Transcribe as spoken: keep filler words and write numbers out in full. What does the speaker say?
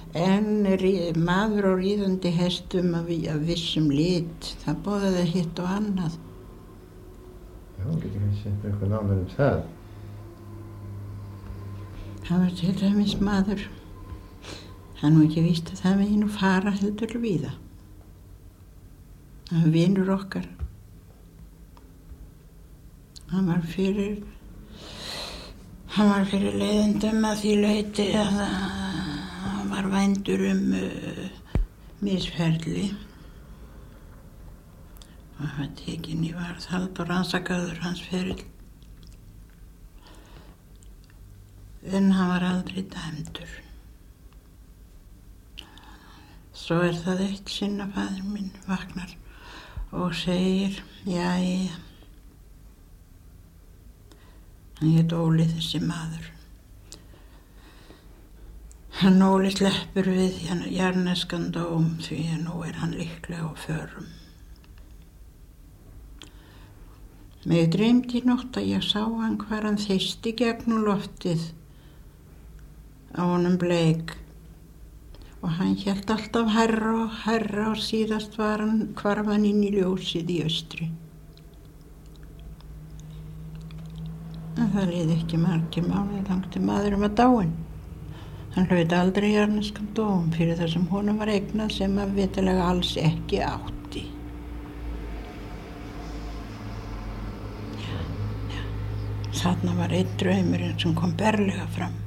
En rí- maður á ríðandi hestum af, af vissum lit, það boðaði hitt og annað. Já, getur kannski sett eitthvað nánar um það. Það var til dæmis maður, það er nú ekki víst að það megi nú fara heldur víða. Það var vinur okkar. Hann var fyrir, hann var fyrir leiðendum að því leyti að hann var vændur um uh, misferli. Og hann var tekinn í varðhald og rannsakaður hans ferill. En hann var aldrei dæmdur. Svo er það eitt sinn að faðir minn vaknar og segir, jæja, hann hét Óli þessi maður. Hann Óli sleppur við jarðneskan dóm því að nú er hann líklega á förum. Mig dreymdi í nótt að ég sá hann hvar hann þeysti gegnum loftið á honum Bleik og hann hélt alltaf hærra og hærra og síðast var hann hvarf hann inn í ljósið í austri. En það liði ekki margir mánuðir þangað til maðurinn var dáinn. Hann hlaut aldrei jarðneskan dóm fyrir það sem honum var eignað sem hann vitalega alls ekki átti. Þarna var einn draumurinn sem kom berlega fram.